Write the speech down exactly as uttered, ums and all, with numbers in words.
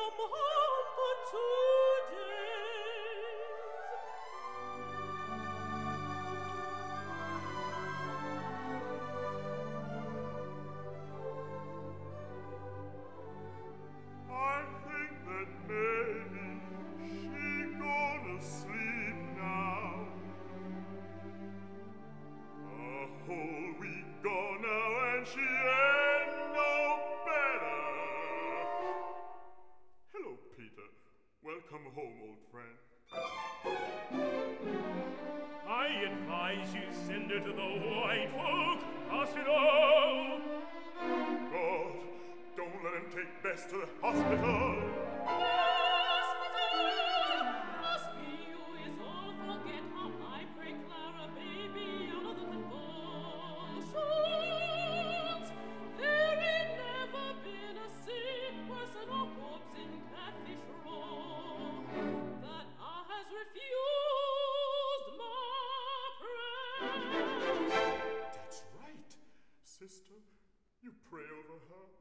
home for two days. I think that maybe she gonna sleep now. A whole week gone now and she ain't no better. Hello, Peter. Welcome home, old friend. I advise you send her to the White Folk Hospital. God, don't let him take Bess to the hospital. Must be you is all forget how I pray Clara baby out of the convulsions. There ain't never been a sick person or corpse in Catfish Row that I has refused my prayer. That's right. Sister, you pray over her.